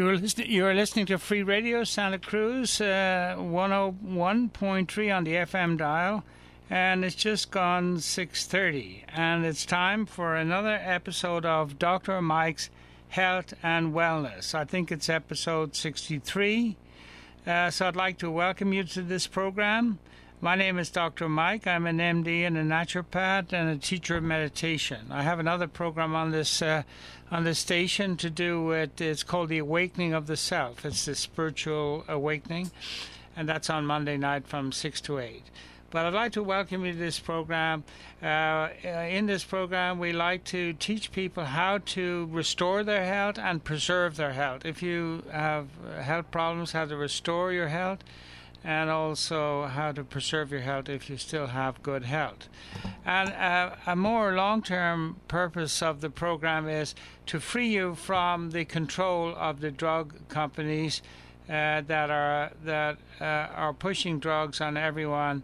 You're listening to Free Radio Santa Cruz, 101.3 on the FM dial, and it's just gone 6:30, and it's time for another episode of Dr. Mike's Health and Wellness. I think it's episode 63, so I'd like to welcome you to this program. My name is Dr. Mike. I'm an MD and a naturopath and a teacher of meditation. I have another program on this station to do with, it's called The Awakening of the Self. It's the spiritual awakening, and that's on Monday night from 6 to 8. But I'd like to welcome you to this program. In this program, we like to teach people how to restore their health and preserve their health. If you have health problems, how to restore your health, and also how to preserve your health if you still have good health. And a more long-term purpose of the program is to free you from the control of the drug companies that are pushing drugs on everyone.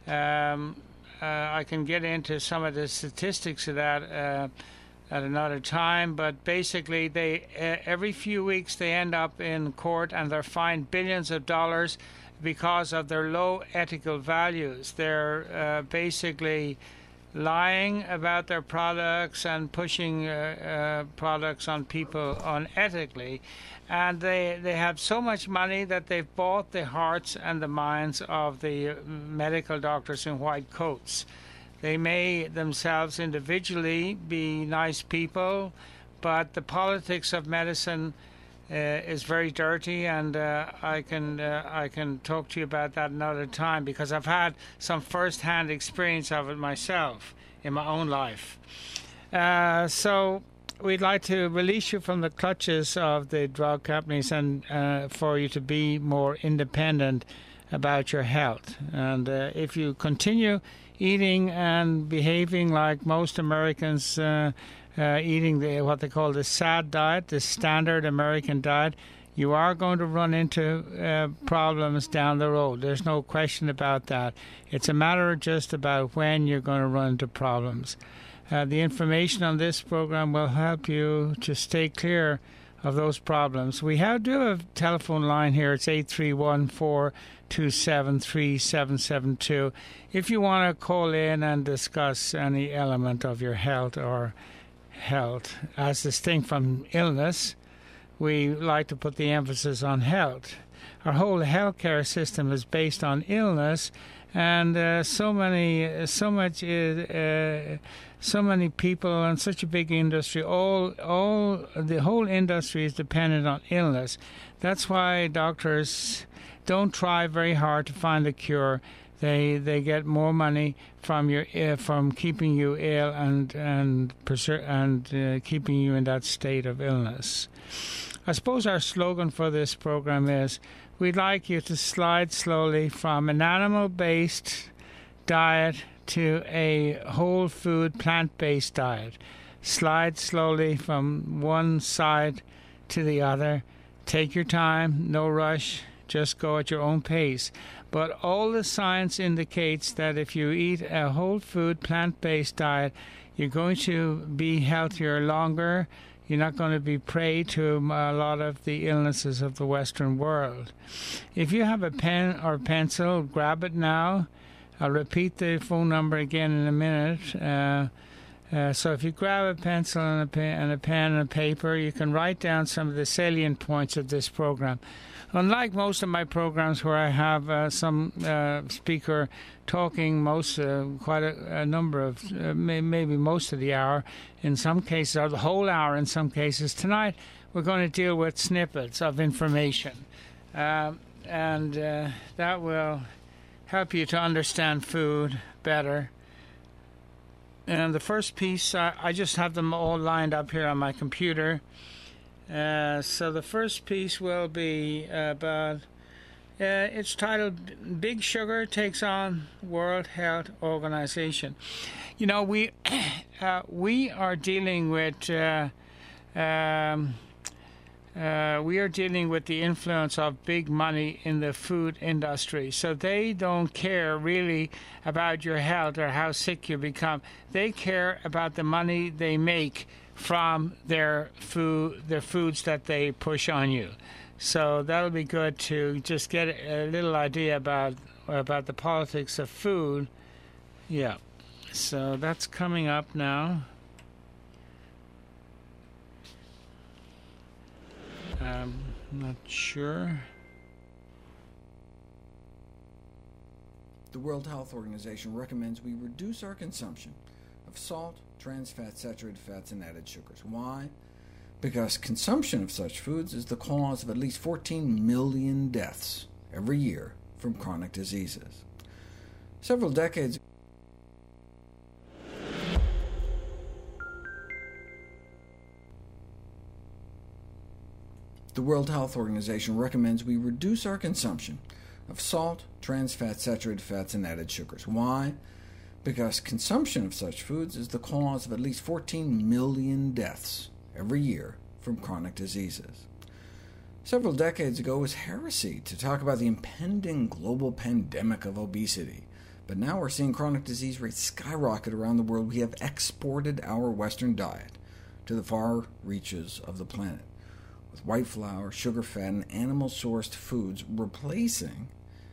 I can get into some of the statistics of that at another time, but basically they every few weeks they end up in court and they're fined billions of dollars because of their low ethical values. They're basically lying about their products and pushing products on people unethically. And they have so much money that they've bought the hearts and the minds of the medical doctors in white coats. They may themselves individually be nice people, but the politics of medicine is very dirty, and I can talk to you about that another time because I've had some first-hand experience of it myself in my own life. So we'd like to release you from the clutches of the drug companies and for you to be more independent about your health. And if you continue eating and behaving like most Americans eating what they call the SAD diet, the standard American diet, you are going to run into problems down the road. There's no question about that. It's a matter just about when you're going to run into problems. The information on this program will help you to stay clear of those problems. We do have a telephone line here. It's 831-427-3772. If you want to call in and discuss any element of your health or health, as distinct from illness, we like to put the emphasis on health. Our whole healthcare system is based on illness, and so many people and such a big industry. The whole industry is dependent on illness. That's why doctors don't try very hard to find a cure. They get more money from keeping you ill and keeping you in that state of illness. I suppose our slogan for this program is, we'd like you to slide slowly from an animal-based diet to a whole food, plant-based diet. Slide slowly from one side to the other. Take your time, no rush, just go at your own pace. But all the science indicates that if you eat a whole food, plant-based diet, you're going to be healthier longer. You're not going to be prey to a lot of the illnesses of the Western world. If you have a pen or pencil, grab it now. I'll repeat the phone number again in a minute. So if you grab a pencil and a pen and a paper, you can write down some of the salient points of this program. Unlike most of my programs where I have some speaker talking quite a number of, maybe most of the hour in some cases, or the whole hour in some cases, tonight we're going to deal with snippets of information. And that will help you to understand food better. And the first piece, I just have them all lined up here on my computer. So the first piece will be about, it's titled Big Sugar Takes on World Health Organization. You know, we are dealing with the influence of big money in the food industry. So they don't care really about your health or how sick you become. They care about the money they make from their foods that they push on you. So that'll be good to just get a little idea about the politics of food. Yeah. So that's coming up now. Not sure. The World Health Organization recommends we reduce our consumption of salt, trans fats, saturated fats, and added sugars. Why? Because consumption of such foods is the cause of at least 14 million deaths every year from chronic diseases. Several decades ago, the World Health Organization recommends we reduce our consumption of salt, trans fats, saturated fats, and added sugars. Why? Because consumption of such foods is the cause of at least 14 million deaths every year from chronic diseases. Several decades ago, it was heresy to talk about the impending global pandemic of obesity. But now we're seeing chronic disease rates skyrocket around the world. We have exported our Western diet to the far reaches of the planet, with white flour, sugar, fat, and animal-sourced foods replacing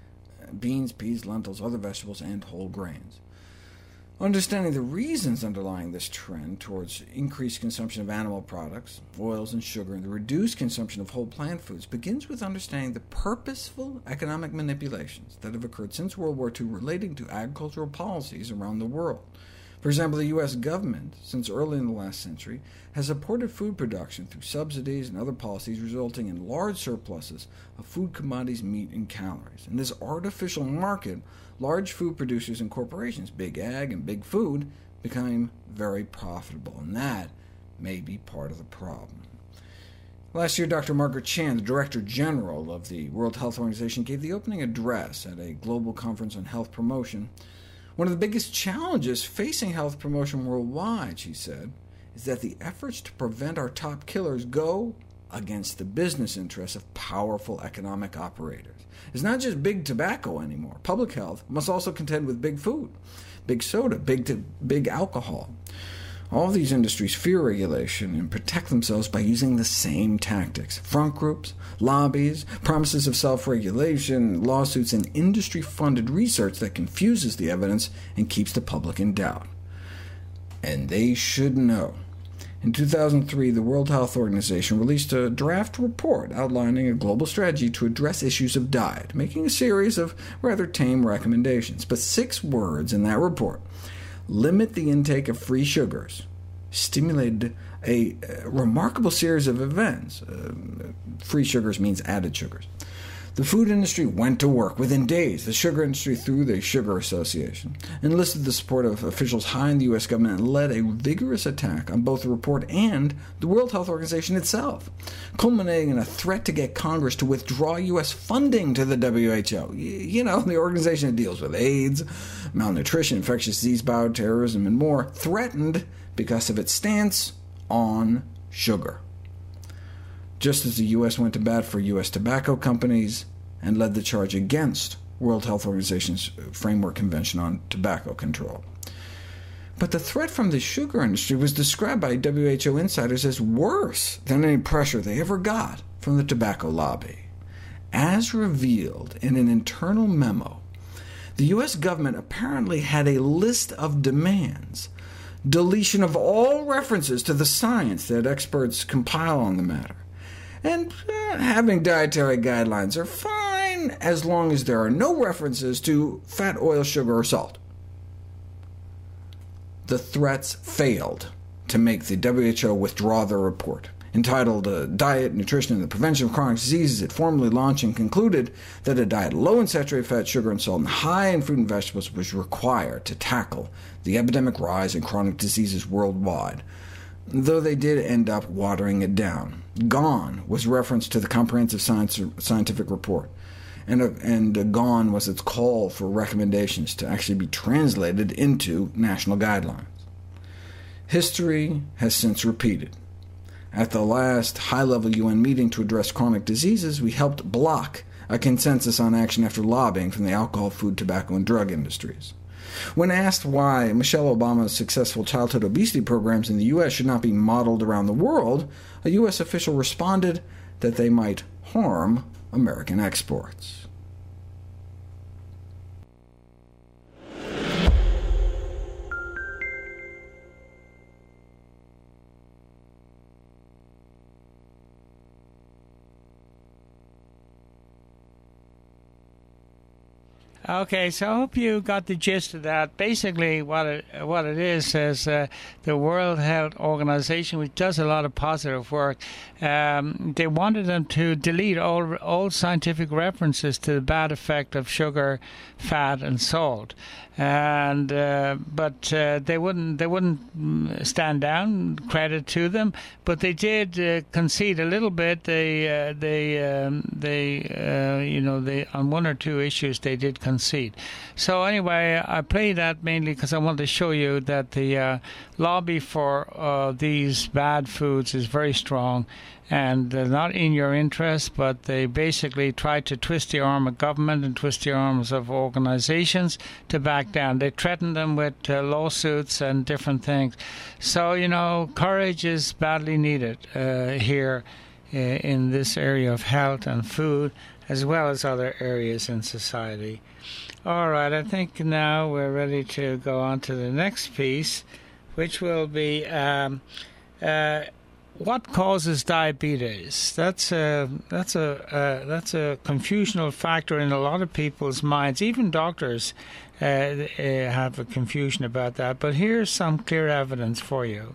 beans, peas, lentils, other vegetables, and whole grains. Understanding the reasons underlying this trend towards increased consumption of animal products, oils, and sugar, and the reduced consumption of whole plant foods begins with understanding the purposeful economic manipulations that have occurred since World War II relating to agricultural policies around the world. For example, the U.S. government, since early in the last century, has supported food production through subsidies and other policies, resulting in large surpluses of food commodities, meat, and calories. In this artificial market, large food producers and corporations, Big Ag and Big Food, became very profitable, and that may be part of the problem. Last year, Dr. Margaret Chan, the Director General of the World Health Organization, gave the opening address at a global conference on health promotion. One of the biggest challenges facing health promotion worldwide, she said, is that the efforts to prevent our top killers go against the business interests of powerful economic operators. It's not just big tobacco anymore. Public health must also contend with big food, big soda, big alcohol. All these industries fear regulation and protect themselves by using the same tactics: front groups, lobbies, promises of self-regulation, lawsuits, and industry-funded research that confuses the evidence and keeps the public in doubt. And they should know. In 2003, the World Health Organization released a draft report outlining a global strategy to address issues of diet, making a series of rather tame recommendations. But 6 words in that report: limit the intake of free sugars, stimulated a remarkable series of events. Free sugars means added sugars. The food industry went to work. Within days, the sugar industry, through the Sugar Association, enlisted the support of officials high in the U.S. government and led a vigorous attack on both the report and the World Health Organization itself, culminating in a threat to get Congress to withdraw U.S. funding to the WHO. You know, the organization that deals with AIDS, malnutrition, infectious disease, bioterrorism, and more, threatened because of its stance on sugar. Just as the U.S. went to bat for U.S. tobacco companies and led the charge against World Health Organization's Framework Convention on Tobacco Control. But the threat from the sugar industry was described by WHO insiders as worse than any pressure they ever got from the tobacco lobby. As revealed in an internal memo, the U.S. government apparently had a list of demands: deletion of all references to the science that experts compile on the matter, and having dietary guidelines are fine as long as there are no references to fat, oil, sugar, or salt. The threats failed to make the WHO withdraw their report. Entitled Diet, Nutrition, and the Prevention of Chronic Diseases, it formally launched and concluded that a diet low in saturated fat, sugar, and salt, and high in fruit and vegetables was required to tackle the epidemic rise in chronic diseases worldwide, though they did end up watering it down. GONE was referenced to the Comprehensive Scientific Report, and GONE was its call for recommendations to actually be translated into national guidelines. History has since repeated. At the last high-level UN meeting to address chronic diseases, we helped block a consensus on action after lobbying from the alcohol, food, tobacco, and drug industries. When asked why Michelle Obama's successful childhood obesity programs in the U.S. should not be modeled around the world, a U.S. official responded that they might harm American exports. Okay, so I hope you got the gist of that. Basically, what it is the World Health Organization, which does a lot of positive work, they wanted them to delete all scientific references to the bad effect of sugar, fat, and salt. And but they wouldn't stand down. Credit to them, but they did concede a little bit. They on one or two issues they did concede. So anyway, I play that mainly because I want to show you that the lobby for these bad foods is very strong, and not in your interest, but they basically try to twist the arm of government and twist the arms of organizations to back down. They threaten them with lawsuits and different things. So, courage is badly needed here in this area of health and food, as well as other areas in society. All right, I think now we're ready to go on to the next piece, which will be what causes diabetes. That's a confusional factor in a lot of people's minds. Even doctors have a confusion about that. But here's some clear evidence for you.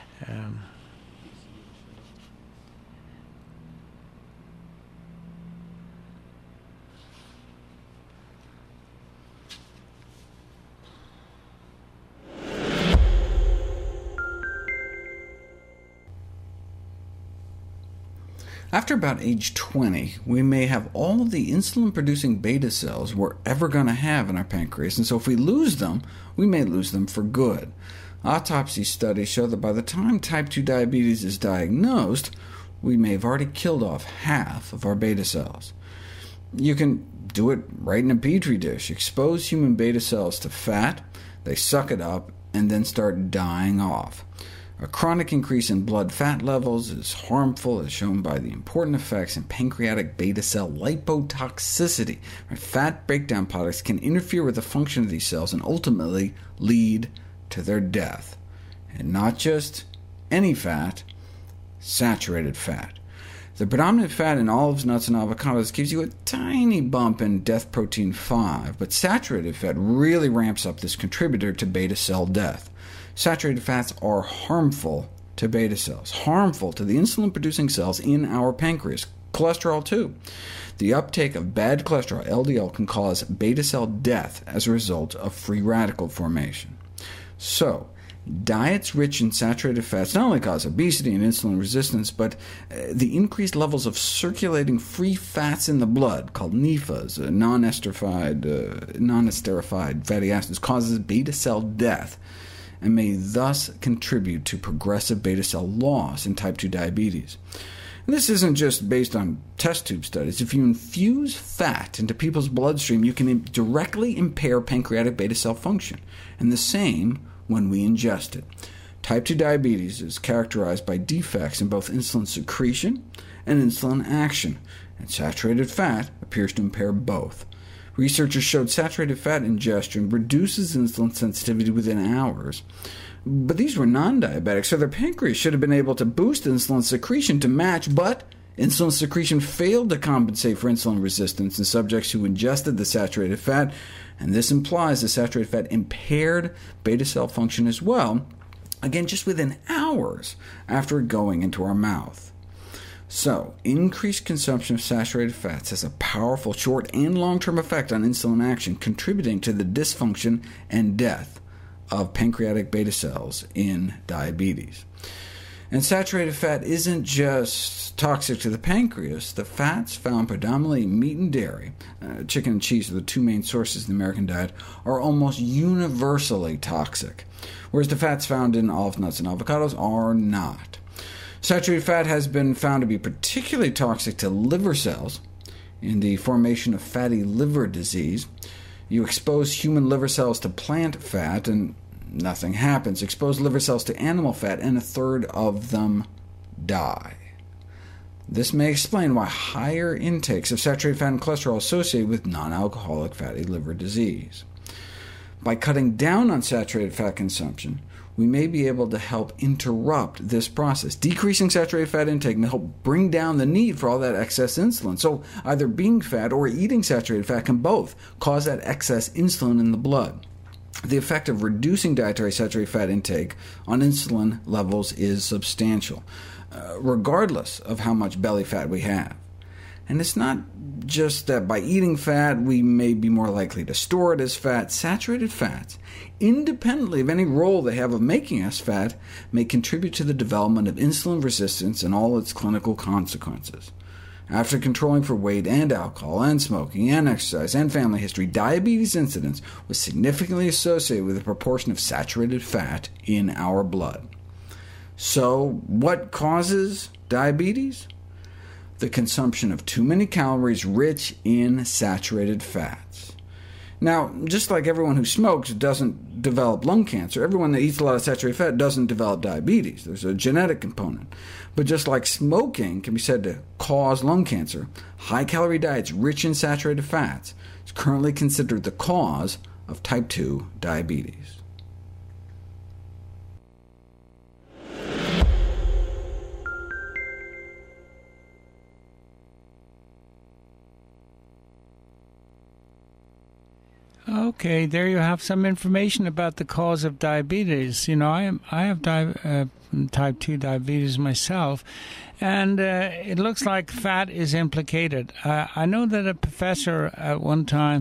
After about age 20, we may have all of the insulin-producing beta cells we're ever going to have in our pancreas, and so if we lose them, we may lose them for good. Autopsy studies show that by the time type 2 diabetes is diagnosed, we may have already killed off half of our beta cells. You can do it right in a Petri dish. Expose human beta cells to fat, they suck it up, and then start dying off. A chronic increase in blood fat levels is harmful, as shown by the important effects in pancreatic beta cell lipotoxicity. Fat breakdown products can interfere with the function of these cells and ultimately lead to their death. And not just any fat, saturated fat. The predominant fat in olives, nuts, and avocados gives you a tiny bump in death protein 5, but saturated fat really ramps up this contributor to beta cell death. Saturated fats are harmful to beta cells, harmful to the insulin-producing cells in our pancreas. Cholesterol, too. The uptake of bad cholesterol, LDL, can cause beta cell death as a result of free radical formation. So, diets rich in saturated fats not only cause obesity and insulin resistance, but the increased levels of circulating free fats in the blood, called NEFAs, non-esterified fatty acids, causes beta cell death, and may thus contribute to progressive beta cell loss in type 2 diabetes. And this isn't just based on test tube studies. If you infuse fat into people's bloodstream, you can directly impair pancreatic beta cell function, and the same when we ingest it. Type 2 diabetes is characterized by defects in both insulin secretion and insulin action, and saturated fat appears to impair both. Researchers showed saturated fat ingestion reduces insulin sensitivity within hours. But these were non-diabetics, so their pancreas should have been able to boost insulin secretion to match, but insulin secretion failed to compensate for insulin resistance in subjects who ingested the saturated fat, and this implies the saturated fat impaired beta cell function as well, again just within hours after going into our mouth. So, increased consumption of saturated fats has a powerful short- and long-term effect on insulin action, contributing to the dysfunction and death of pancreatic beta cells in diabetes. And saturated fat isn't just toxic to the pancreas. The fats found predominantly in meat and dairy, chicken and cheese are the two main sources in the American diet, are almost universally toxic, whereas the fats found in olives, nuts, and avocados are not. Saturated fat has been found to be particularly toxic to liver cells in the formation of fatty liver disease. You expose human liver cells to plant fat, and nothing happens. Expose liver cells to animal fat, and a third of them die. This may explain why higher intakes of saturated fat and cholesterol are associated with non-alcoholic fatty liver disease. By cutting down on saturated fat consumption, we may be able to help interrupt this process. Decreasing saturated fat intake may help bring down the need for all that excess insulin. So either being fat or eating saturated fat can both cause that excess insulin in the blood. The effect of reducing dietary saturated fat intake on insulin levels is substantial, regardless of how much belly fat we have. And it's not just that by eating fat we may be more likely to store it as fat. Saturated fats, independently of any role they have of making us fat, may contribute to the development of insulin resistance and all its clinical consequences. After controlling for weight and alcohol and smoking and exercise and family history, diabetes incidence was significantly associated with the proportion of saturated fat in our blood. So what causes diabetes? The consumption of too many calories rich in saturated fats. Now, just like everyone who smokes doesn't develop lung cancer, everyone that eats a lot of saturated fat doesn't develop diabetes. There's a genetic component. But just like smoking can be said to cause lung cancer, high-calorie diets rich in saturated fats is currently considered the cause of type 2 diabetes. Okay, there you have some information about the cause of diabetes. You know, I have type 2 diabetes myself, and it looks like fat is implicated. I know that a professor at one time,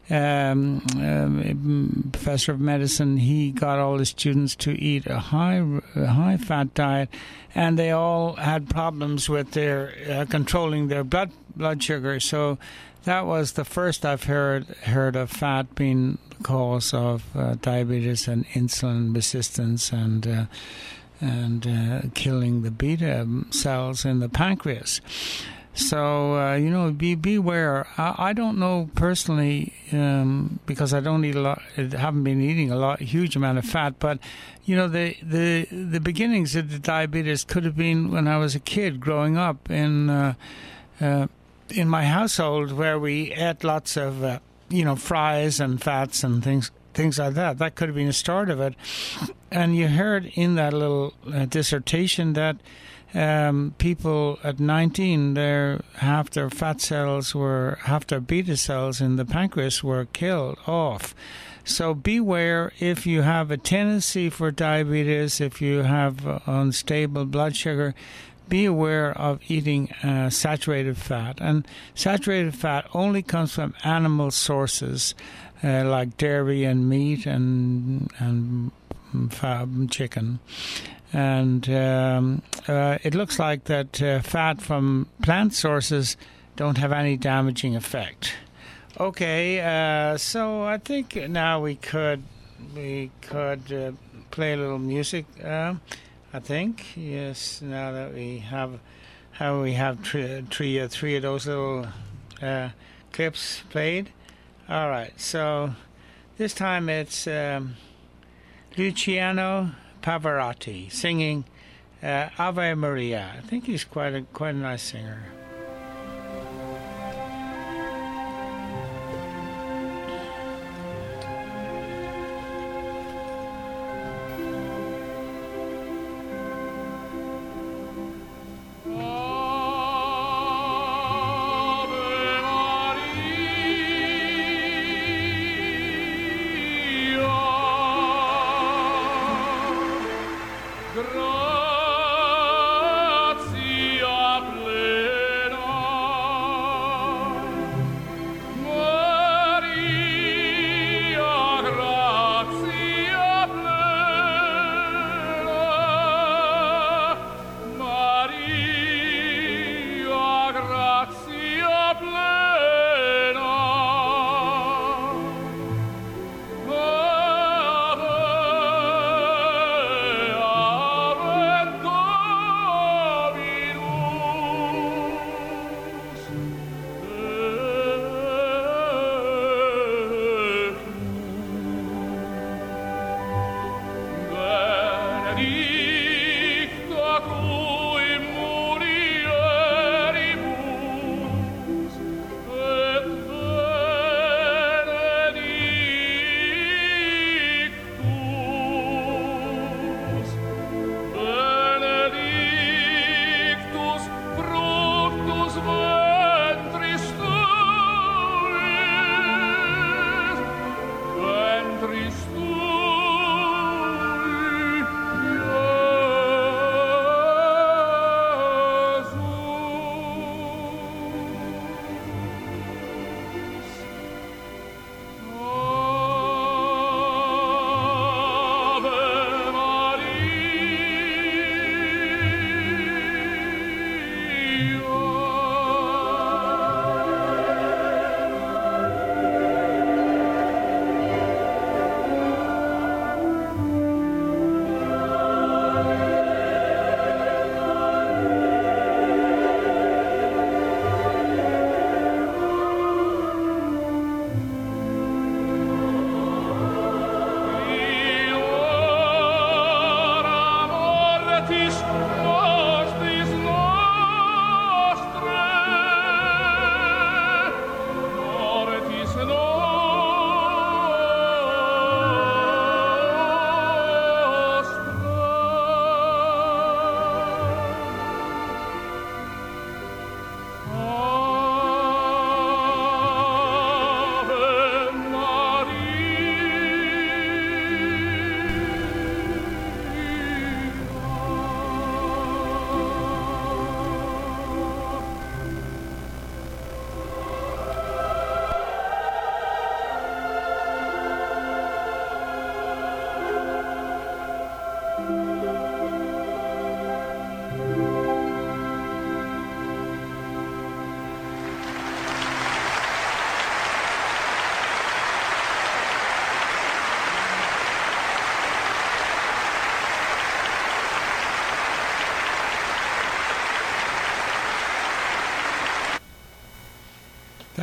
professor of medicine, he got all his students to eat a high-fat diet, and they all had problems with their controlling their blood sugar. So that was the first I've heard of fat being the cause of diabetes and insulin resistance and killing the beta cells in the pancreas. So beware. I don't know personally because I don't eat a lot. Haven't been eating a huge amount of fat. But the beginnings of the diabetes could have been when I was a kid growing up in my household, where we ate lots of fries and fats and things like that. That could have been the start of it. And you heard in that little dissertation that people at 19, half their beta cells in the pancreas were killed off. So beware if you have a tendency for diabetes, if you have unstable blood sugar. Be aware of eating saturated fat. And saturated fat only comes from animal sources like dairy and meat and chicken. And it looks like that fat from plant sources don't have any damaging effect. Okay, so I think now we could play a little music. I think, yes, now that we have three of those little clips played. All right, so this time it's Luciano Pavarotti singing Ave Maria. I think he's quite a nice singer. Grazie plena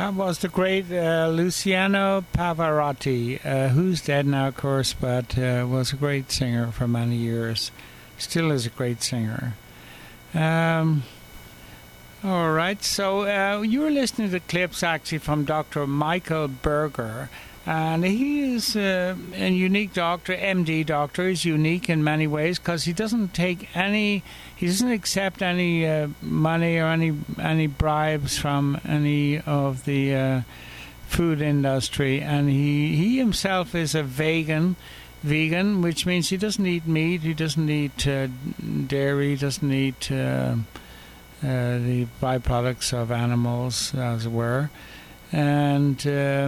That was the great Luciano Pavarotti, who's dead now, of course, but was a great singer for many years. Still is a great singer. All right, so you were listening to clips actually from Dr. Michael Berger, and he is a unique doctor, MD doctor. He's unique in many ways because he doesn't accept any money or any bribes from any of the food industry, and he himself is a vegan, which means he doesn't eat meat, he doesn't eat dairy, he doesn't eat the byproducts of animals, as it were, and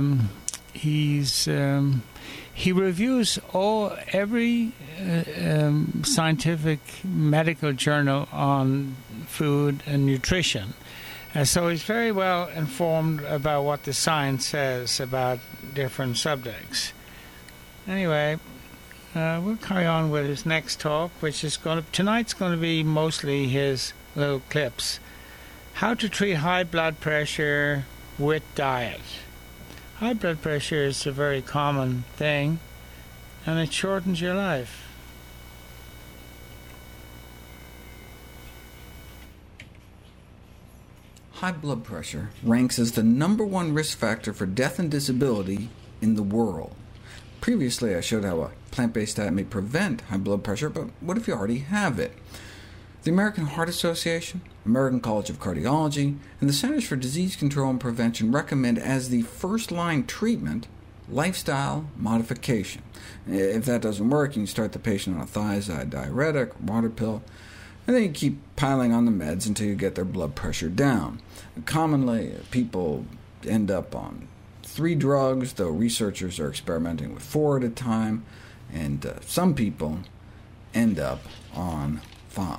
he reviews every scientific medical journal on food and nutrition. So he's very well informed about what the science says about different subjects. Anyway, we'll carry on with his next talk, which is tonight's going to be mostly his little clips. How to treat high blood pressure with diet. High blood pressure is a very common thing, and it shortens your life. High blood pressure ranks as the #1 risk factor for death and disability in the world. Previously, I showed how a plant-based diet may prevent high blood pressure, but what if you already have it? The American Heart Association, American College of Cardiology, and the Centers for Disease Control and Prevention recommend as the first-line treatment lifestyle modification. If that doesn't work, you can start the patient on a thiazide diuretic, water pill, and then you keep piling on the meds until you get their blood pressure down. Commonly, people end up on 3 drugs, though researchers are experimenting with 4 at a time, and some people end up on 5.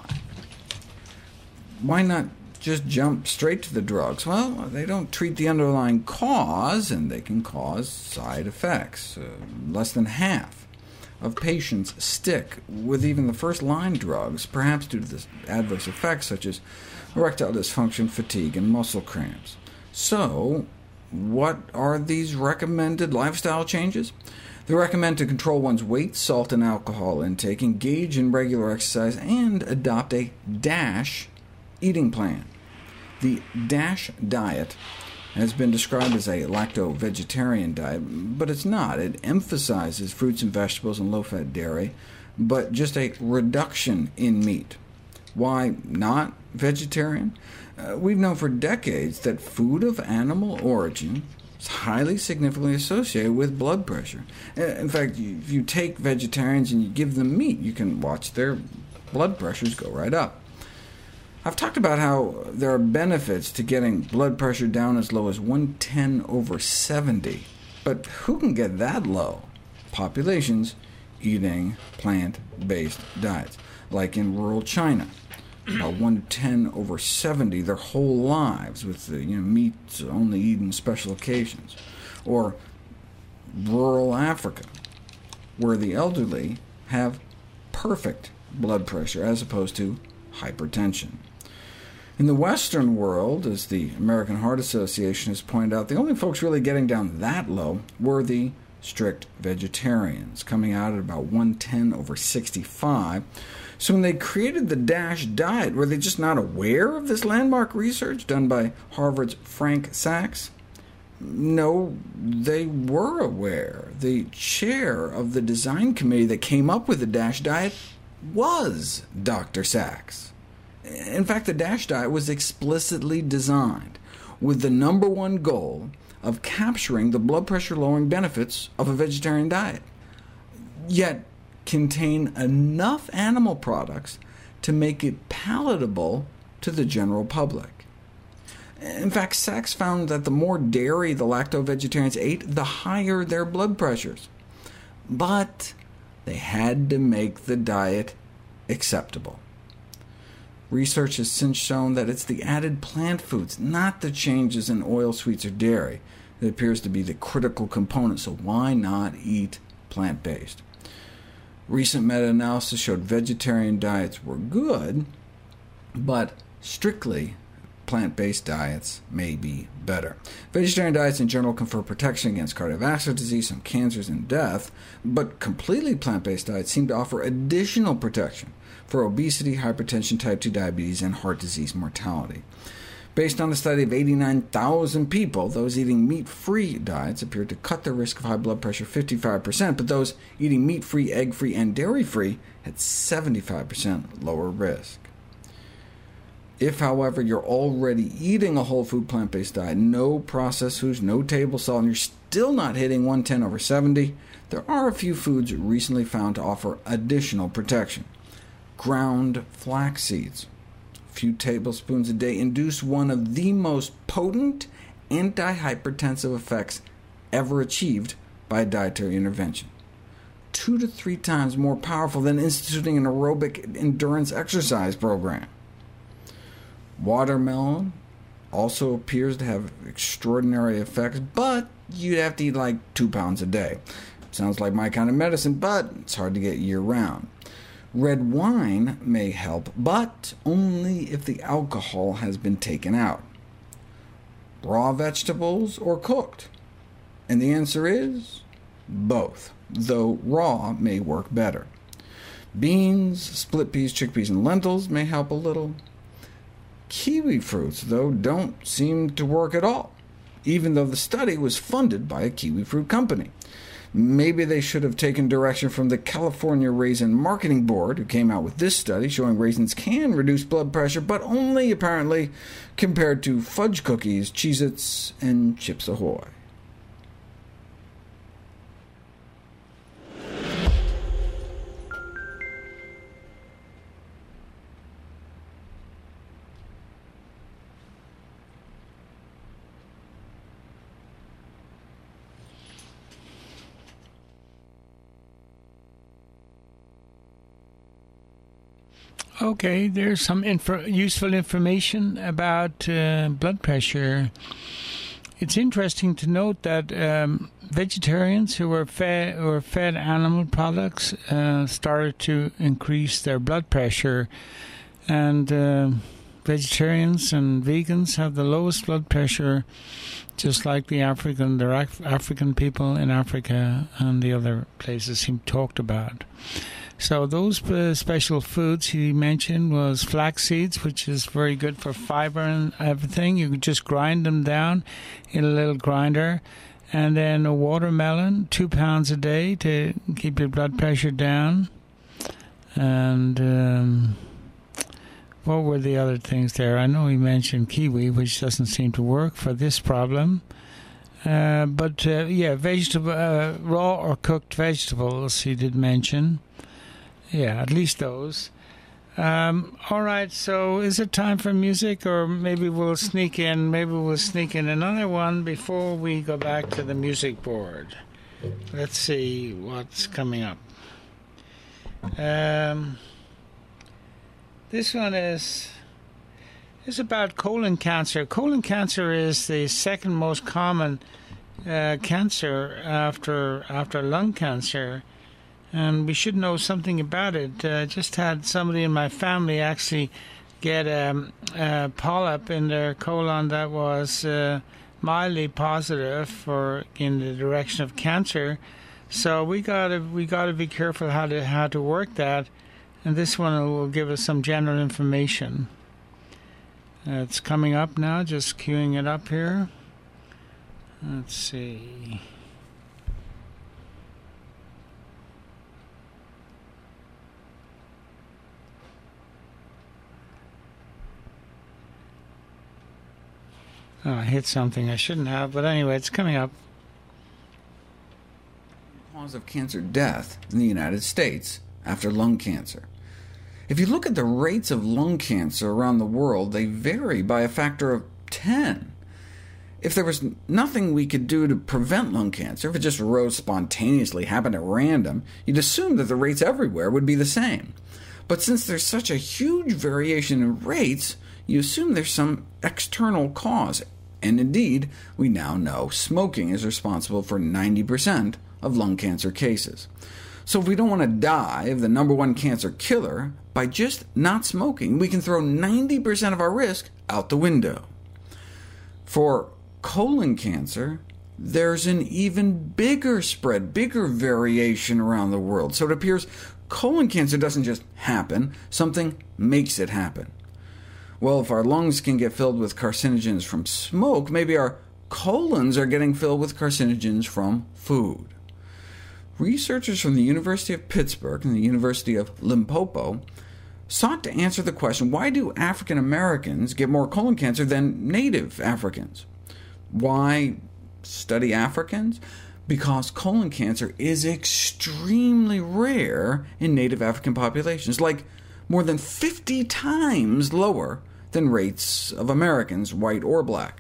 Why not just jump straight to the drugs? Well, they don't treat the underlying cause, and they can cause side effects. Less than half of patients stick with even the first-line drugs, perhaps due to the adverse effects such as erectile dysfunction, fatigue, and muscle cramps. So, what are these recommended lifestyle changes? They recommend to control one's weight, salt, and alcohol intake, engage in regular exercise, and adopt a DASH eating plan. The DASH diet has been described as a lacto-vegetarian diet, but it's not. It emphasizes fruits and vegetables and low-fat dairy, but just a reduction in meat. Why not vegetarian? We've known for decades that food of animal origin is highly significantly associated with blood pressure. In fact, if you take vegetarians and you give them meat, you can watch their blood pressures go right up. I've talked about how there are benefits to getting blood pressure down as low as 110/70, but who can get that low? Populations eating plant-based diets, like in rural China, about 110/70 their whole lives, with meat only eaten special occasions, or rural Africa, where the elderly have perfect blood pressure as opposed to hypertension. In the Western world, as the American Heart Association has pointed out, the only folks really getting down that low were the strict vegetarians, coming out at about 110/65. So when they created the DASH diet, were they just not aware of this landmark research done by Harvard's Frank Sachs? No, they were aware. The chair of the design committee that came up with the DASH diet was Dr. Sachs. In fact, the DASH diet was explicitly designed with the #1 goal of capturing the blood pressure-lowering benefits of a vegetarian diet, yet contain enough animal products to make it palatable to the general public. In fact, Sachs found that the more dairy the lacto-vegetarians ate, the higher their blood pressures. But they had to make the diet acceptable. Research has since shown that it's the added plant foods, not the changes in oil, sweets, or dairy, that appears to be the critical component, so why not eat plant-based? Recent meta-analysis showed vegetarian diets were good, but strictly plant-based diets may be better. Vegetarian diets in general confer protection against cardiovascular disease, some cancers, and death, but completely plant-based diets seem to offer additional protection for obesity, hypertension, type 2 diabetes, and heart disease mortality. Based on a study of 89,000 people, those eating meat-free diets appeared to cut the risk of high blood pressure 55%, but those eating meat-free, egg-free, and dairy-free had 75% lower risk. If, however, you're already eating a whole food plant-based diet, no processed foods, no table salt, and you're still not hitting 110/70, there are a few foods recently found to offer additional protection. Ground flax seeds, a few tablespoons a day, induce one of the most potent antihypertensive effects ever achieved by a dietary intervention. 2 to 3 times more powerful than instituting an aerobic endurance exercise program. Watermelon also appears to have extraordinary effects, but you'd have to eat like 2 pounds a day. Sounds like my kind of medicine, but it's hard to get year-round. Red wine may help, but only if the alcohol has been taken out. Raw vegetables or cooked? And the answer is both, though raw may work better. Beans, split peas, chickpeas, and lentils may help a little. Kiwi fruits, though, don't seem to work at all, even though the study was funded by a kiwi fruit company. Maybe they should have taken direction from the California Raisin Marketing Board, who came out with this study showing raisins can reduce blood pressure, but only, apparently, compared to fudge cookies, Cheez-Its, and Chips Ahoy. Okay, there's some useful information about blood pressure. It's interesting to note that vegetarians who were fed animal products started to increase their blood pressure, and vegetarians and vegans have the lowest blood pressure, just like the African people in Africa and the other places he talked about. So those special foods he mentioned was flax seeds, which is very good for fiber and everything. You could just grind them down in a little grinder. And then a watermelon, 2 pounds a day to keep your blood pressure down. And what were the other things there? I know he mentioned kiwi, which doesn't seem to work for this problem. But vegetable, raw or cooked vegetables he did mention. Yeah, at least those. All right, so is it time for music, or maybe we'll sneak in another one before we go back to the music board? Let's see what's coming up. This one is about colon cancer. Colon cancer is the second most common cancer after lung cancer. And we should know something about it. Just had somebody in my family actually get a polyp in their colon that was mildly positive in the direction of cancer. So we gotta be careful how to work that. And this one will give us some general information. It's coming up now. Just queuing it up here. Let's see. Oh, I hit something I shouldn't have, but anyway, it's coming up. Cause of cancer death in the United States after lung cancer. If you look at the rates of lung cancer around the world, they vary by a factor of 10. If there was nothing we could do to prevent lung cancer, if it just arose spontaneously, happened at random, you'd assume that the rates everywhere would be the same. But since there's such a huge variation in rates, you assume there's some external cause. And indeed, we now know smoking is responsible for 90% of lung cancer cases. So if we don't want to die of the #1 cancer killer by just not smoking, we can throw 90% of our risk out the window. For colon cancer, there's an even bigger spread, bigger variation around the world. So it appears colon cancer doesn't just happen, something makes it happen. Well, if our lungs can get filled with carcinogens from smoke, maybe our colons are getting filled with carcinogens from food. Researchers from the University of Pittsburgh and the University of Limpopo sought to answer the question, why do African Americans get more colon cancer than native Africans? Why study Africans? Because colon cancer is extremely rare in native African populations, like more than 50 times lower than rates of Americans, white or black.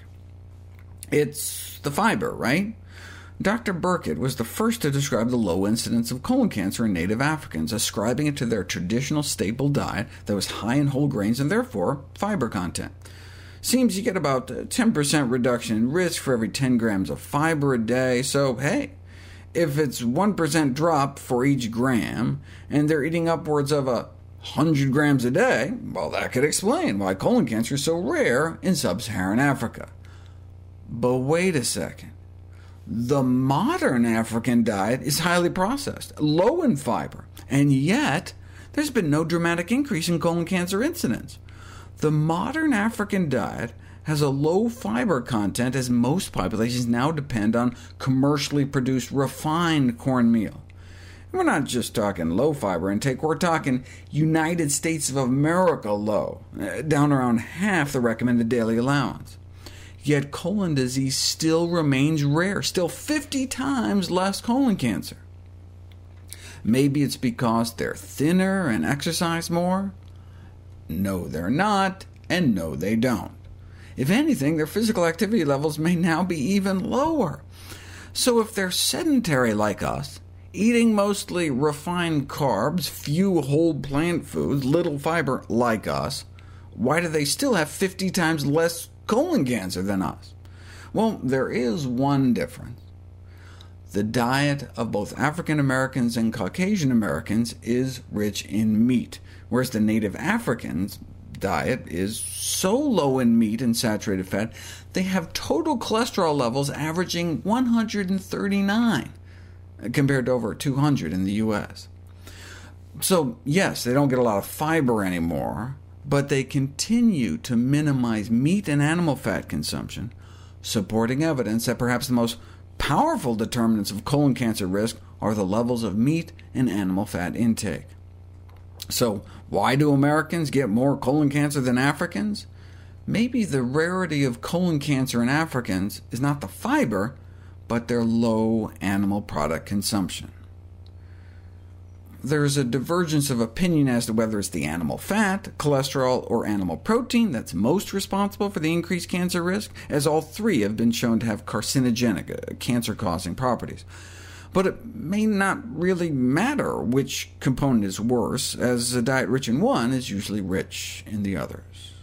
It's the fiber, right? Dr. Burkitt was the first to describe the low incidence of colon cancer in native Africans, ascribing it to their traditional staple diet that was high in whole grains and therefore fiber content. Seems you get about a 10% reduction in risk for every 10 grams of fiber a day, so hey, if it's 1% drop for each gram, and they're eating upwards of 100 grams a day, well, that could explain why colon cancer is so rare in sub-Saharan Africa. But wait a second. The modern African diet is highly processed, low in fiber, and yet there's been no dramatic increase in colon cancer incidence. The modern African diet has a low fiber content, as most populations now depend on commercially produced refined cornmeal. We're not just talking low fiber intake, we're talking United States of America low, down around half the recommended daily allowance. Yet colon disease still remains rare, still 50 times less colon cancer. Maybe it's because they're thinner and exercise more? No, they're not, and no, they don't. If anything, their physical activity levels may now be even lower. So if they're sedentary like us, eating mostly refined carbs, few whole plant foods, little fiber like us, why do they still have 50 times less colon cancer than us? Well, there is one difference. The diet of both African Americans and Caucasian Americans is rich in meat, whereas the native Africans' diet is so low in meat and saturated fat, they have total cholesterol levels averaging 139, compared to over 200 in the U.S. So yes, they don't get a lot of fiber anymore, but they continue to minimize meat and animal fat consumption, supporting evidence that perhaps the most powerful determinants of colon cancer risk are the levels of meat and animal fat intake. So why do Americans get more colon cancer than Africans? Maybe the rarity of colon cancer in Africans is not the fiber, but their low animal product consumption. There's a divergence of opinion as to whether it's the animal fat, cholesterol, or animal protein that's most responsible for the increased cancer risk, as all three have been shown to have carcinogenic, cancer-causing properties. But it may not really matter which component is worse, as a diet rich in one is usually rich in the others.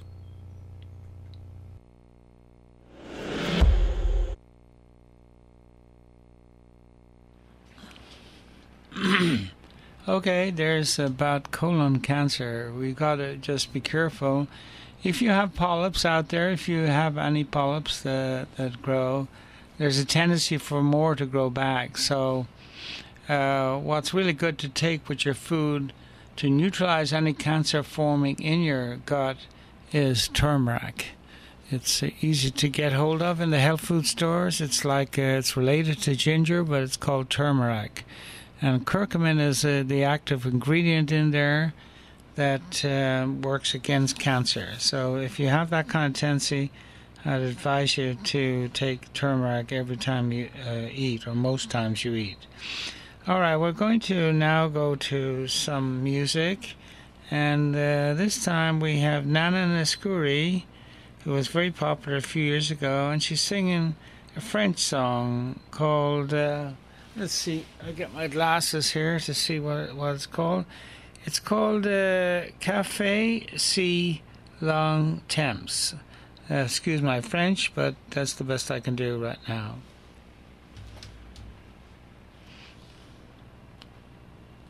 Okay, there's about colon cancer. We got to just be careful. If you have polyps out there, if you have any polyps that grow, there's a tendency for more to grow back. So what's really good to take with your food to neutralize any cancer forming in your gut is turmeric. It's easy to get hold of in the health food stores. It's like it's related to ginger, but it's called turmeric. And curcumin is the active ingredient in there that works against cancer. So if you have that kind of tendency, I'd advise you to take turmeric every time you eat, or most times you eat. All right, we're going to now go to some music. And this time we have Nana Nescuri, who was very popular a few years ago, and she's singing a French song called... let's see, I get my glasses here to see what it's called. It's called Café Si Long Temps. Excuse my French, but that's the best I can do right now.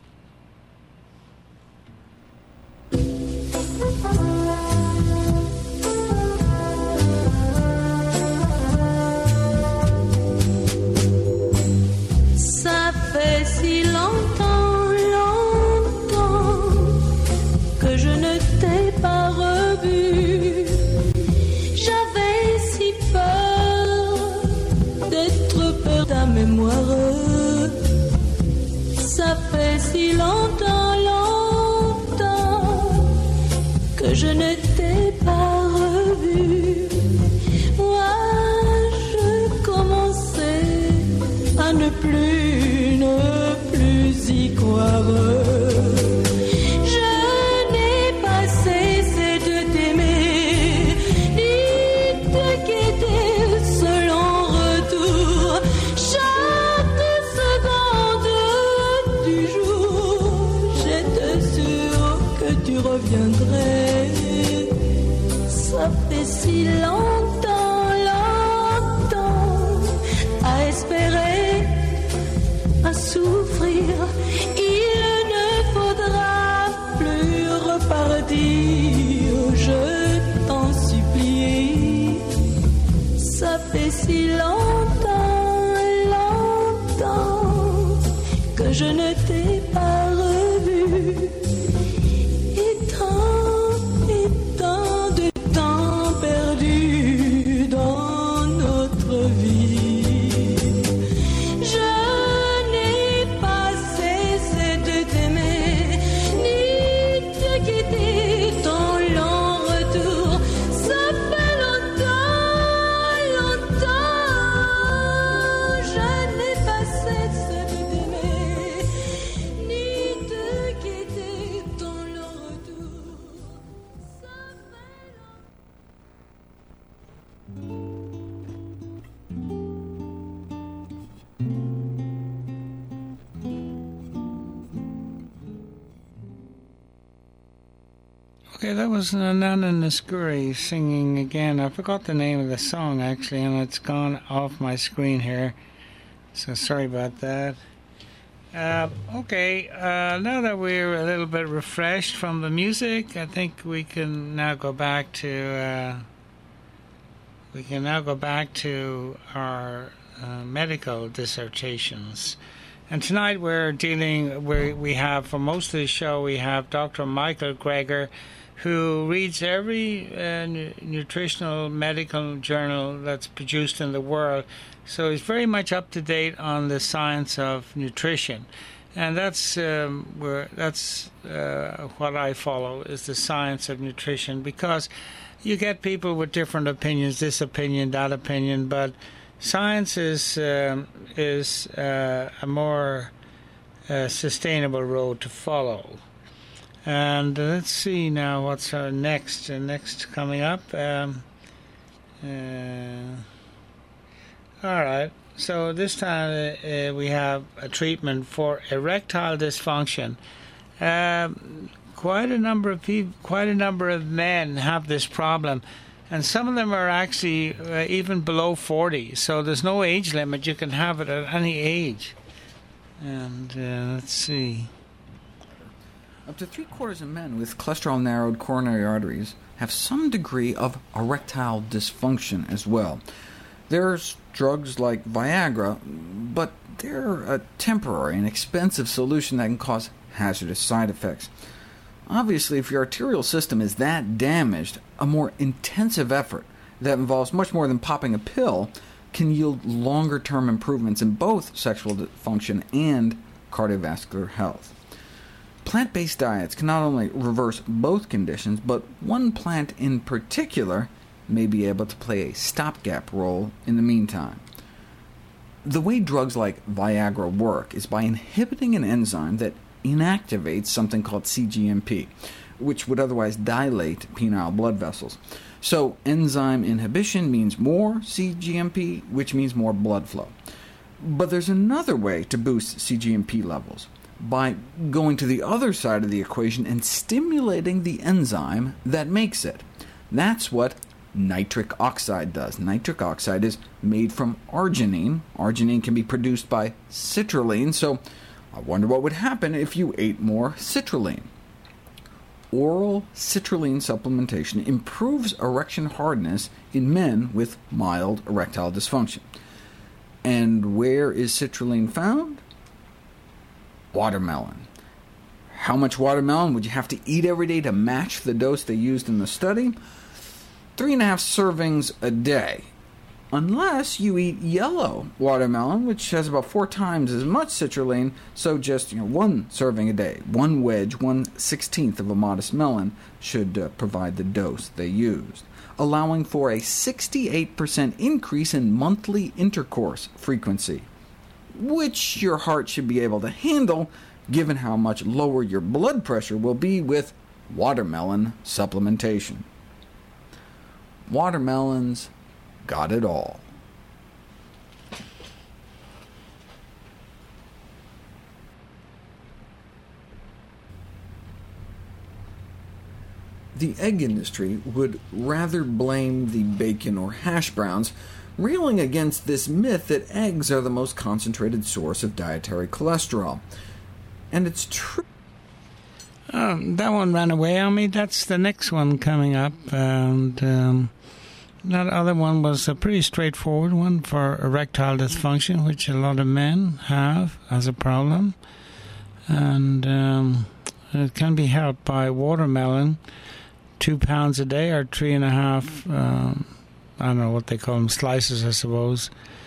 fait si longtemps, longtemps que je ne t'ai pas revu. Moi, je commençais à ne plus y croire. Je n'ai pas cessé de t'aimer, ni de quitter ce long retour. Chaque seconde du jour, j'étais sûre que tu reviendrais. Ça fait si longtemps, longtemps à espérer, à souffrir. Il ne faudra plus repartir, je t'en supplie. Ça fait si longtemps, longtemps que je ne t'ai pas revu. Et tant de temps perdu dans notre vie. Je n'ai pas cessé de t'aimer, ni de quitter ton long retour. Ça fait longtemps, longtemps. Je n'ai pas cessé de t'aimer, ni de quitter ton long retour. Ça fait Okay, that was Nana Naskuri singing again. I forgot the name of the song, actually, and it's gone off my screen here. So sorry about that. Okay, now that we're a little bit refreshed from the music, I think we can now go back to our medical dissertations. And tonight we have, for most of the show, we have Dr. Michael Greger, who reads every nutritional medical journal that's produced in the world. So he's very much up to date on the science of nutrition. And that's what I follow, is the science of nutrition, because you get people with different opinions, this opinion, that opinion, but science is a more sustainable road to follow. And let's see now what's our next coming up. All right. So this time we have a treatment for erectile dysfunction. Quite a number of men have this problem, and some of them are actually even below 40. So there's no age limit; you can have it at any age. And let's see. Up to 3/4 of men with cholesterol-narrowed coronary arteries have some degree of erectile dysfunction as well. There's drugs like Viagra, but they're a temporary and expensive solution that can cause hazardous side effects. Obviously, if your arterial system is that damaged, a more intensive effort that involves much more than popping a pill can yield longer-term improvements in both sexual function and cardiovascular health. Plant-based diets can not only reverse both conditions, but one plant in particular may be able to play a stopgap role in the meantime. The way drugs like Viagra work is by inhibiting an enzyme that inactivates something called cGMP, which would otherwise dilate penile blood vessels. So enzyme inhibition means more cGMP, which means more blood flow. But there's another way to boost cGMP levels, by going to the other side of the equation and stimulating the enzyme that makes it. That's what nitric oxide does. Nitric oxide is made from arginine. Arginine can be produced by citrulline, so I wonder what would happen if you ate more citrulline. Oral citrulline supplementation improves erection hardness in men with mild erectile dysfunction. And where is citrulline found? Watermelon. How much watermelon would you have to eat every day to match the dose they used in the study? 3.5 servings a day. unless you eat yellow watermelon, which has about 4 times as much citrulline, so just one serving a day, one wedge, 1/16 of a modest melon should provide the dose they used, allowing for a 68% increase in monthly intercourse frequency, which your heart should be able to handle, given how much lower your blood pressure will be with watermelon supplementation. Watermelons got it all. The egg industry would rather blame the bacon or hash browns, railing against this myth that eggs are the most concentrated source of dietary cholesterol. And it's true. That one ran away on me. That's the next one coming up. And that other one was a pretty straightforward one for erectile dysfunction, which a lot of men have as a problem. And it can be helped by watermelon, 2 pounds a day, or 3.5, I don't know what they call them, slices, I suppose.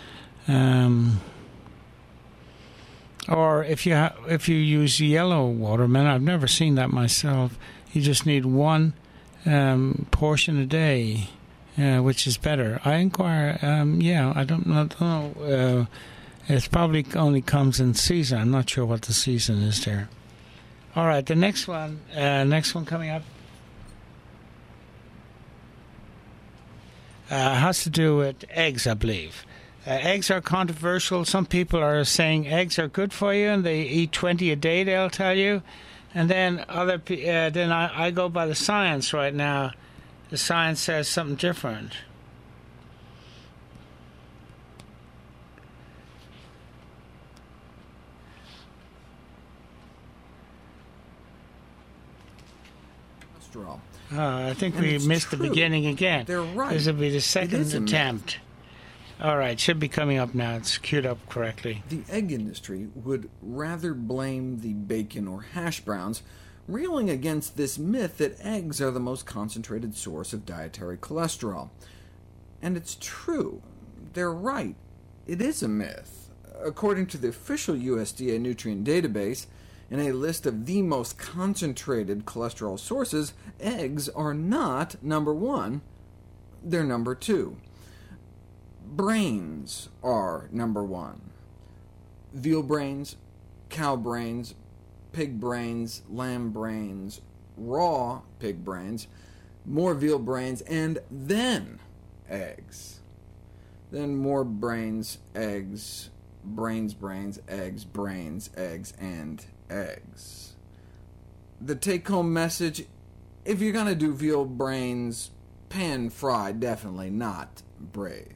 Or if you use yellow watermelon, I've never seen that myself, you just need 1 portion a day, which is better. I inquire, I don't know. It probably only comes in season. I'm not sure what the season is there. All right, the next one coming up has to do with eggs, I believe. Eggs are controversial. Some people are saying eggs are good for you, and they eat 20 a day, they'll tell you. And then I go by the science right now. The science says something different. I think we missed the beginning again. They're right. This will be the second attempt. All right, should be coming up now. It's queued up correctly. The egg industry would rather blame the bacon or hash browns, railing against this myth that eggs are the most concentrated source of dietary cholesterol. And it's true. They're right. It is a myth. According to the official USDA nutrient database, in a list of the most concentrated cholesterol sources, eggs are not number 1, they're number 2. Brains are number 1. Veal brains, cow brains, pig brains, lamb brains, raw pig brains, more veal brains, and then eggs. Then more brains, eggs, brains, eggs, brains, eggs, and eggs. The take-home message, if you're going to do veal brains, pan-fried, definitely not braised.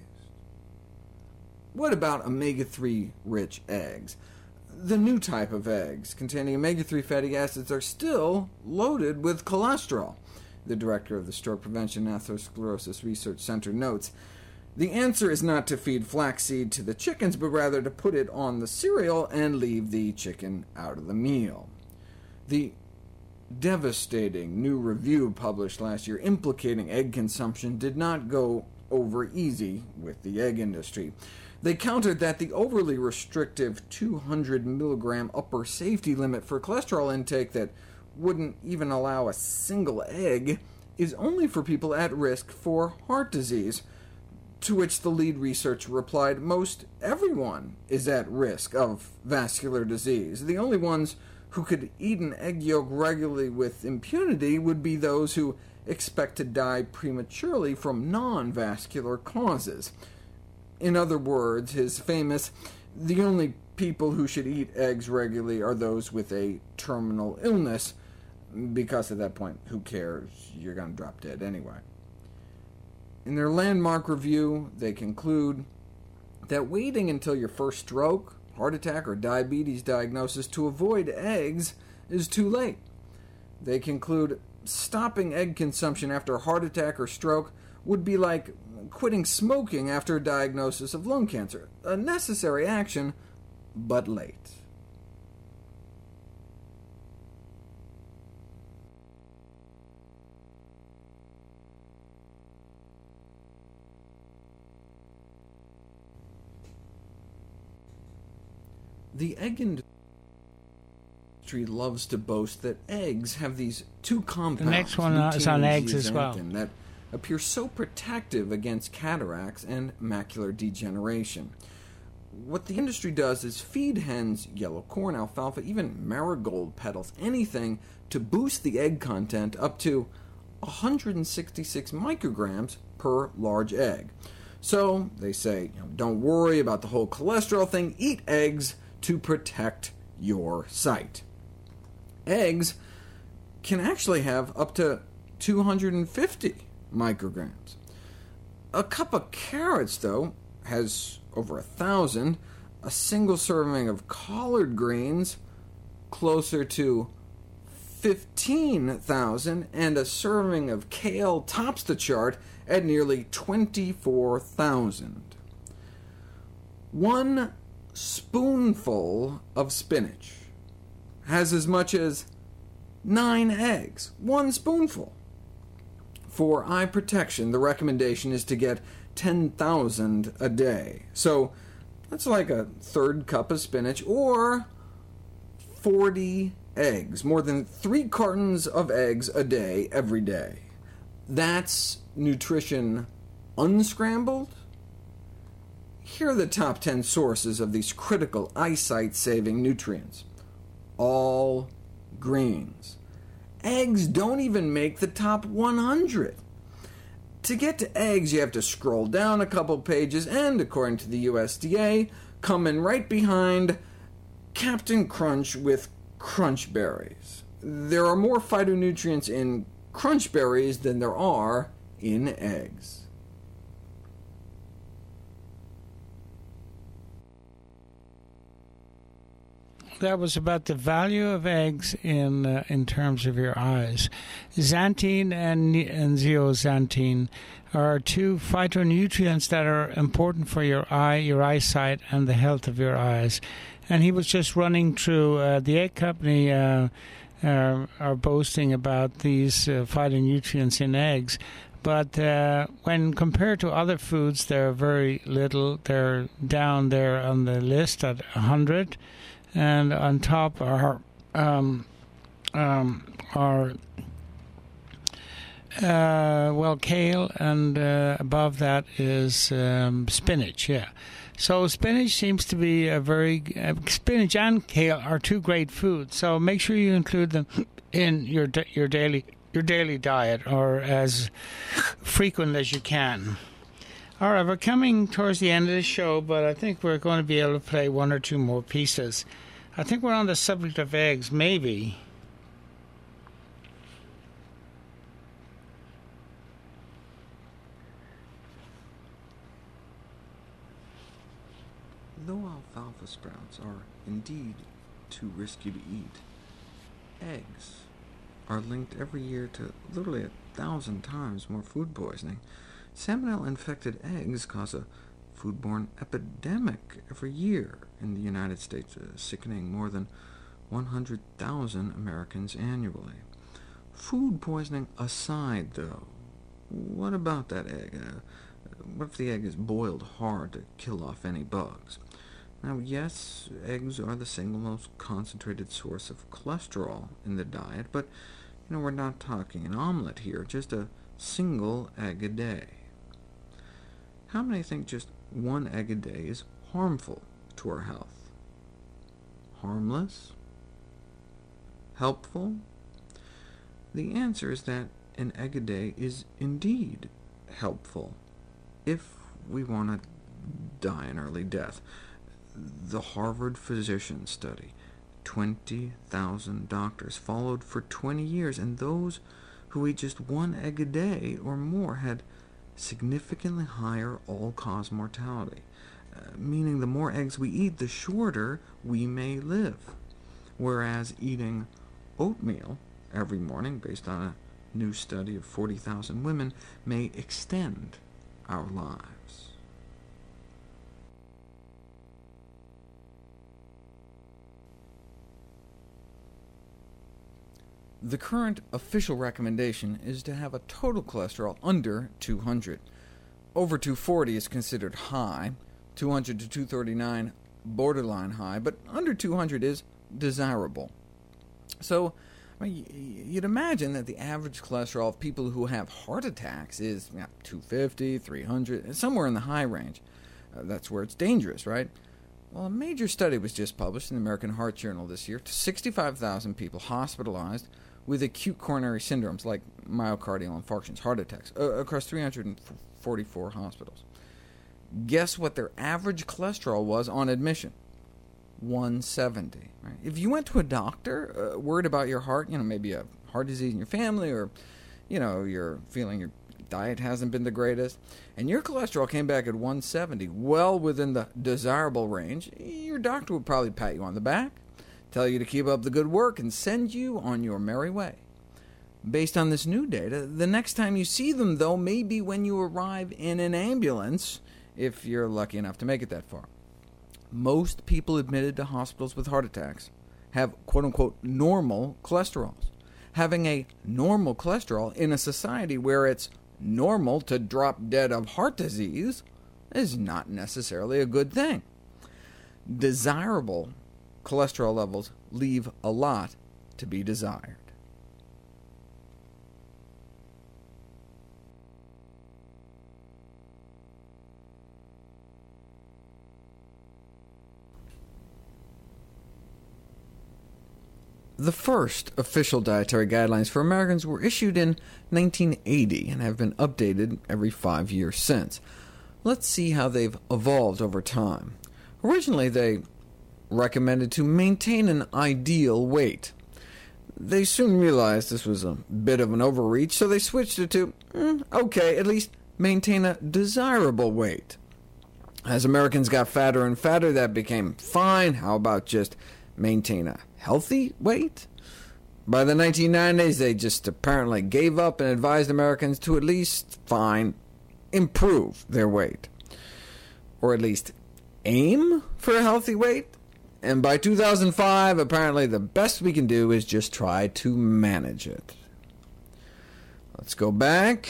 What about omega-3 rich eggs? The new type of eggs containing omega-3 fatty acids are still loaded with cholesterol. The director of the Stroke Prevention and Atherosclerosis Research Center notes, the answer is not to feed flaxseed to the chickens, but rather to put it on the cereal and leave the chicken out of the meal. The devastating new review published last year implicating egg consumption did not go over easy with the egg industry. They countered that the overly restrictive 200 milligram upper safety limit for cholesterol intake that wouldn't even allow a single egg is only for people at risk for heart disease, to which the lead researcher replied, most everyone is at risk of vascular disease. The only ones who could eat an egg yolk regularly with impunity would be those who expect to die prematurely from non-vascular causes. In other words, his famous, the only people who should eat eggs regularly are those with a terminal illness, because at that point, who cares? You're going to drop dead anyway. In their landmark review, they conclude that waiting until your first stroke, heart attack, or diabetes diagnosis to avoid eggs is too late. They conclude stopping egg consumption after a heart attack or stroke would be like quitting smoking after a diagnosis of lung cancer. A necessary action, but late. The egg industry loves to boast that eggs have these two compounds, The next one is lutein on and eggs as well. zeaxanthin, that appear so protective against cataracts and macular degeneration. What the industry does is feed hens yellow corn, alfalfa, even marigold petals, anything to boost the egg content up to 166 micrograms per large egg. So they say, don't worry about the whole cholesterol thing, eat eggs to protect your sight. Eggs can actually have up to 250 micrograms. A cup of carrots, though, has over 1,000, a single serving of collard greens closer to 15,000, and a serving of kale tops the chart at nearly 24,000. One spoonful of spinach has as much as 9 eggs. One spoonful. For eye protection, the recommendation is to get 10,000 a day. So that's like a third cup of spinach, or 40 eggs. More than 3 cartons of eggs a day, every day. That's nutrition unscrambled? Here are the top 10 sources of these critical eyesight-saving nutrients. All greens. Eggs don't even make the top 100. To get to eggs, you have to scroll down a couple pages, and according to the USDA, come in right behind Captain Crunch with Crunch Berries. There are more phytonutrients in Crunch Berries than there are in eggs. That was about the value of eggs in terms of your eyes. Xanthine and zeaxanthin are 2 phytonutrients that are important for your eyesight, and the health of your eyes. And he was just running through the egg company are boasting about these phytonutrients in eggs. But when compared to other foods, they're very little. They're down there on the list at 100. And on top are kale and above that is spinach. Yeah, so spinach seems to be a very spinach and kale are 2 great foods. So make sure you include them in your daily diet, or as frequent as you can. All right, we're coming towards the end of the show, but I think we're going to be able to play 1 or 2 more pieces. I think we're on the subject of eggs, maybe. Though alfalfa sprouts are indeed too risky to eat, eggs are linked every year to literally 1,000 times more food poisoning. Salmonella-infected eggs cause a foodborne epidemic every year in the United States, sickening more than 100,000 Americans annually. Food poisoning aside, though, what about that egg? What if the egg is boiled hard to kill off any bugs? Now, yes, eggs are the single most concentrated source of cholesterol in the diet, but we're not talking an omelet here, just a single egg a day. How many think just 1 egg a day is harmful to our health? Harmless? Helpful? The answer is that an egg a day is indeed helpful, if we want to die an early death. The Harvard physician study, 20,000 doctors followed for 20 years, and those who ate just 1 egg a day or more had significantly higher all-cause mortality, meaning the more eggs we eat, the shorter we may live, whereas eating oatmeal every morning, based on a new study of 40,000 women, may extend our lives. The current official recommendation is to have a total cholesterol under 200. Over 240 is considered high, 200 to 239 borderline high, but under 200 is desirable. So you'd imagine that the average cholesterol of people who have heart attacks is 250, 300, somewhere in the high range. That's where it's dangerous, right? Well, a major study was just published in the American Heart Journal this year to 65,000 people hospitalized with acute coronary syndromes like myocardial infarctions, heart attacks, across 344 hospitals. Guess what their average cholesterol was on admission? 170. Right? If you went to a doctor worried about your heart, maybe a heart disease in your family, or you're feeling your diet hasn't been the greatest, and your cholesterol came back at 170, well within the desirable range, your doctor would probably pat you on the back, tell you to keep up the good work, and send you on your merry way. Based on this new data, the next time you see them, though, may be when you arrive in an ambulance, if you're lucky enough to make it that far. Most people admitted to hospitals with heart attacks have quote-unquote normal cholesterols. Having a normal cholesterol in a society where it's normal to drop dead of heart disease is not necessarily a good thing. Desirable cholesterol levels leave a lot to be desired. The first official dietary guidelines for Americans were issued in 1980 and have been updated every 5 years since. Let's see how they've evolved over time. Originally, they recommended to maintain an ideal weight. They soon realized this was a bit of an overreach, so they switched it to, okay, at least maintain a desirable weight. As Americans got fatter and fatter, that became fine. How about just maintain a healthy weight? By the 1990s, they just apparently gave up and advised Americans to at least, improve their weight. Or at least aim for a healthy weight. And by 2005, apparently the best we can do is just try to manage it. Let's go back.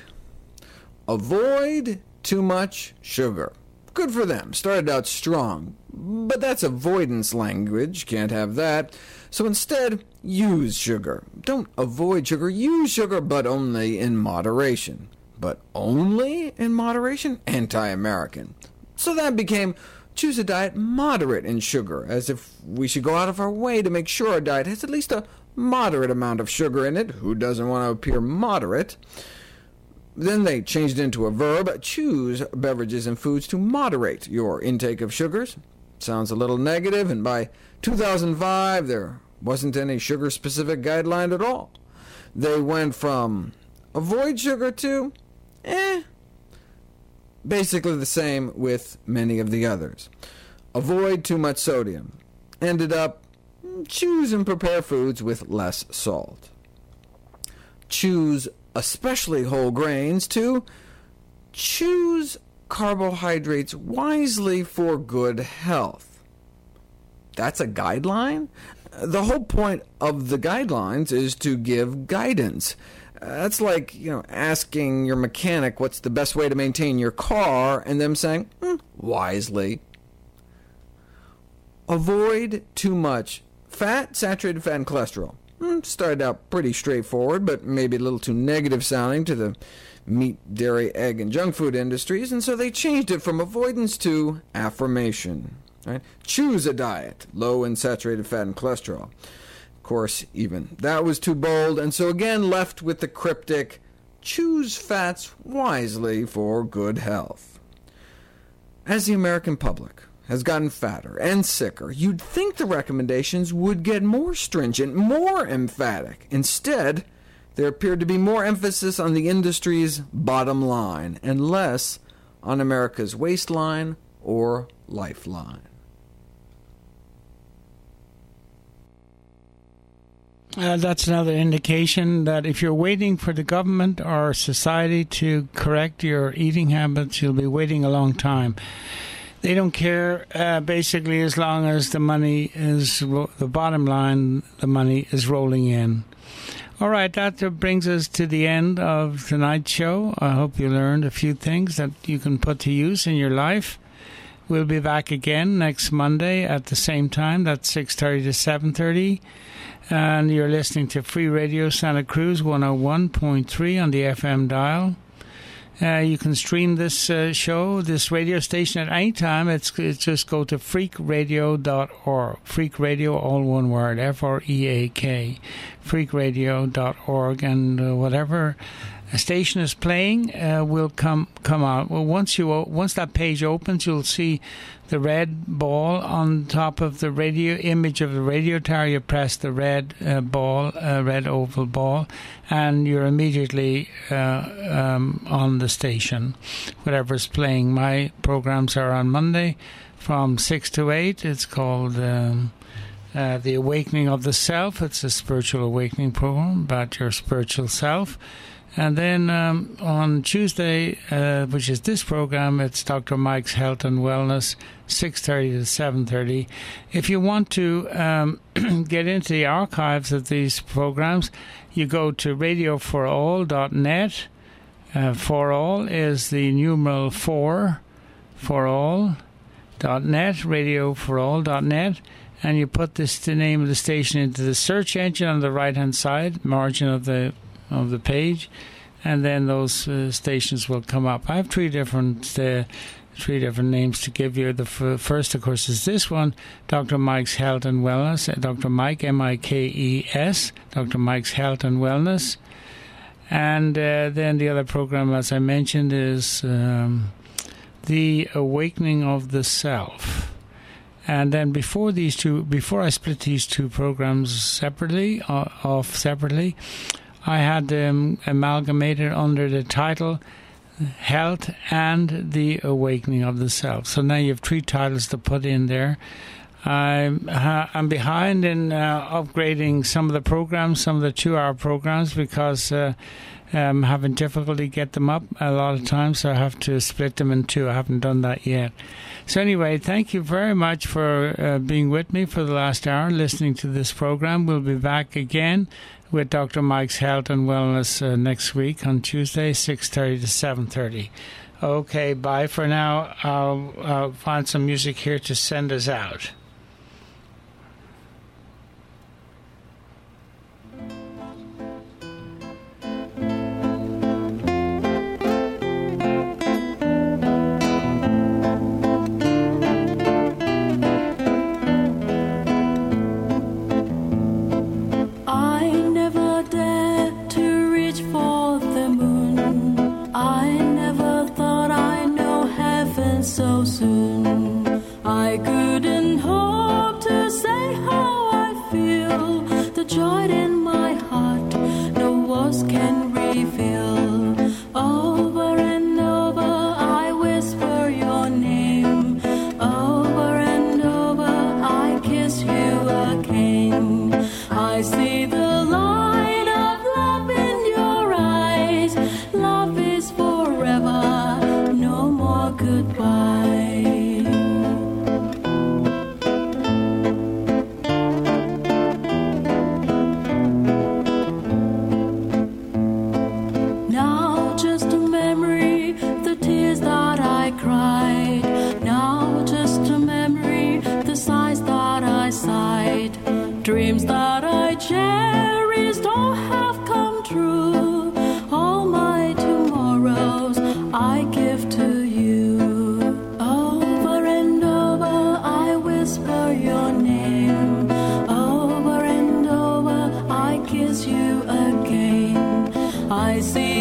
Avoid too much sugar. Good for them. Started out strong. But that's avoidance language. Can't have that. So instead, use sugar. Don't avoid sugar. Use sugar, but only in moderation. But only in moderation? Anti-American. So that became, choose a diet moderate in sugar, as if we should go out of our way to make sure our diet has at least a moderate amount of sugar in it. Who doesn't want to appear moderate? Then they changed it into a verb. Choose beverages and foods to moderate your intake of sugars. Sounds a little negative, and by 2005, there wasn't any sugar-specific guideline at all. They went from avoid sugar to, basically the same with many of the others. Avoid too much sodium. Ended up, choose and prepare foods with less salt. Choose especially whole grains to choose carbohydrates wisely for good health. That's a guideline? The whole point of the guidelines is to give guidance. That's like, asking your mechanic what's the best way to maintain your car, and them saying, wisely. Avoid too much fat, saturated fat, and cholesterol. Started out pretty straightforward, but maybe a little too negative sounding to the meat, dairy, egg, and junk food industries, and so they changed it from avoidance to affirmation. Right? Choose a diet low in saturated fat and cholesterol. Of course, even that was too bold, and so again left with the cryptic, choose fats wisely for good health. As the American public has gotten fatter and sicker, you'd think the recommendations would get more stringent, more emphatic. Instead, there appeared to be more emphasis on the industry's bottom line and less on America's waistline or lifeline. That's another indication that if you're waiting for the government or society to correct your eating habits, you'll be waiting a long time. They don't care, basically, as long as the money is, the bottom line, the money is rolling in. All right, that brings us to the end of tonight's show. I hope you learned a few things that you can put to use in your life. We'll be back again next Monday at the same time. That's 6:30 to 7:30. And you're listening to Free Radio Santa Cruz 101.3 on the FM dial. You can stream this show, this radio station at any time. It's just go to freakradio.org. Freak Radio, all one word, F-R-E-A-K, freakradio.org. And whatever a station is playing will come out. Well, once that page opens, you'll see the red ball on top of the radio image of the radio tower. You press the red red oval ball, and you're immediately on the station, whatever's playing. My programs are on Monday from 6 to 8. It's called The Awakening of the Self. It's a spiritual awakening program about your spiritual self. And then on Tuesday, which is this program, it's Dr. Mike's Health and Wellness, 6:30 to 7:30. If you want to get into the archives of these programs, you go to radioforall.net. For all is the numeral 4, forall.net, radioforall.net. And you put the name of the station into the search engine on the right-hand side, margin of the page, and then those stations will come up. I have three different names to give you. The first, of course, is this one, Dr. Mike's Health and Wellness. Dr. Mike, M-I-K-E-S, Dr. Mike's Health and Wellness. And then the other program, as I mentioned, is The Awakening of the Self. And then before I split these two programs separately, I had them amalgamated under the title Health and the Awakening of the Self. So now you have three titles to put in there. I'm behind in upgrading some of the programs, some of the 2-hour programs, because I'm having difficulty get them up a lot of times, so I have to split them in two. I haven't done that yet. So anyway, thank you very much for being with me for the last hour, listening to this program. We'll be back again with Dr. Mike's Health and Wellness next week on Tuesday, 6:30 to 7:30. Okay, bye for now. I'll find some music here to send us out. So soon I couldn't hope to say how I feel. The joy in my heart no words can reveal. Over and over I whisper your name. Over and over I kiss you again. I see the light of love in your eyes. Love is forever, no more goodbye. Dreams that I cherished all have come true. All my tomorrows I give to you. Over and over I whisper your name. Over and over I kiss you again. I see